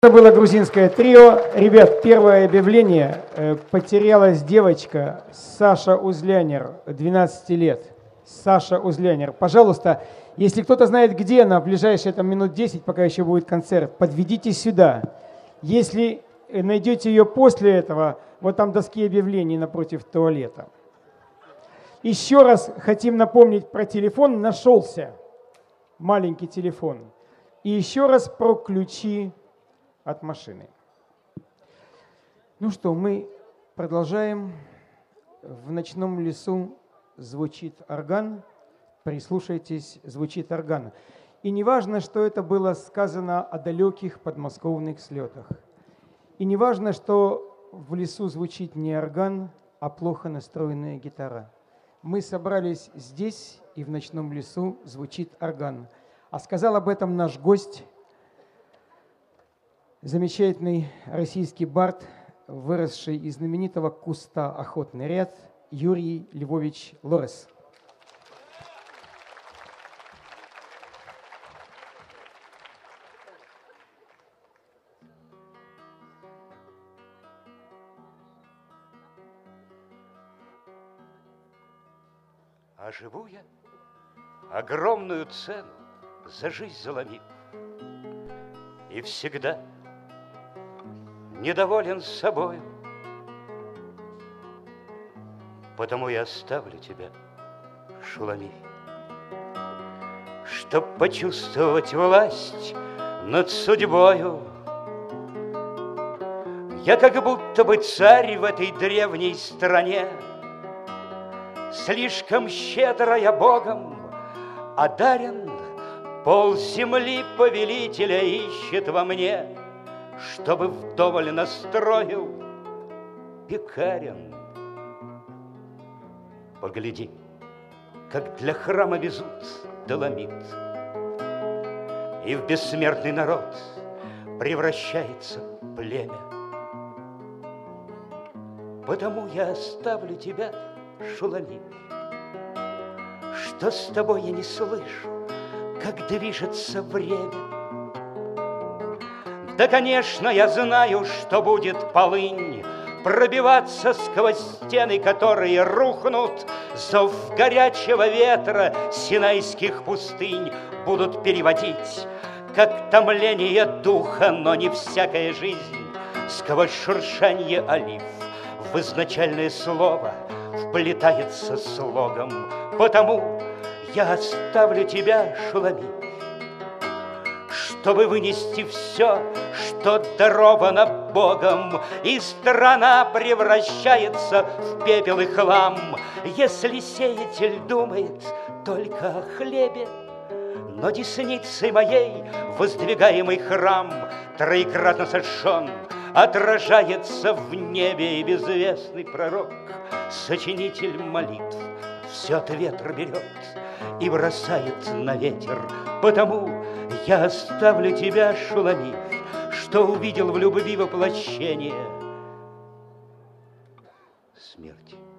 Это было грузинское трио. Ребят, первое объявление. Потерялась девочка Саша Узлянер, 12 лет. Саша Узлянер. Пожалуйста, если кто-то знает, где она, в ближайшие минут 10, пока еще будет концерт, подведите сюда. Если найдете ее после этого, вот там доски объявлений напротив туалета. Еще раз хотим напомнить про телефон. Нашелся маленький телефон. И еще раз про ключи от машины. Ну что, мы продолжаем. В ночном лесу звучит орган. Прислушайтесь, звучит орган. И не важно, что это было сказано о далеких подмосковных слетах. И не важно, что в лесу звучит не орган, а плохо настроенная гитара. Мы собрались здесь, и в ночном лесу звучит орган. А сказал об этом наш гость, замечательный российский бард, выросший из знаменитого куста «Охотный ряд», Юрий Львович Лорес. А живу я, огромную цену за жизнь заломив, и всегда недоволен собою. Потому я оставлю тебя, Шуламиф, чтоб почувствовать власть над судьбою. Я как будто бы царь в этой древней стране, слишком щедро я Богом одарен, пол земли повелителя ищет во мне, чтобы вдоволь настроил пекарен. Погляди, как для храма везут доломит, и в бессмертный народ превращается племя. Потому я оставлю тебя, Шуламиф, что с тобой я не слышу, как движется время. Да, конечно, я знаю, что будет полынь пробиваться сквозь стены, которые рухнут. Зов горячего ветра синайских пустынь будут переводить, как томление духа, но не всякая жизнь. Сквозь шуршанье олив в изначальное слово вплетается слогом. Потому я оставлю тебя, Шуламиф, чтобы вынести все, что даровано Богом, и страна превращается в пепел и хлам. Если сеятель думает только о хлебе, но десницей моей воздвигаемый храм, троекратно сожжен, отражается в небе, и безвестный пророк, сочинитель молитв, все от ветра берет и бросает на ветер. Потому я оставлю тебя, Шуламиф, что увидел в любви воплощение смерти.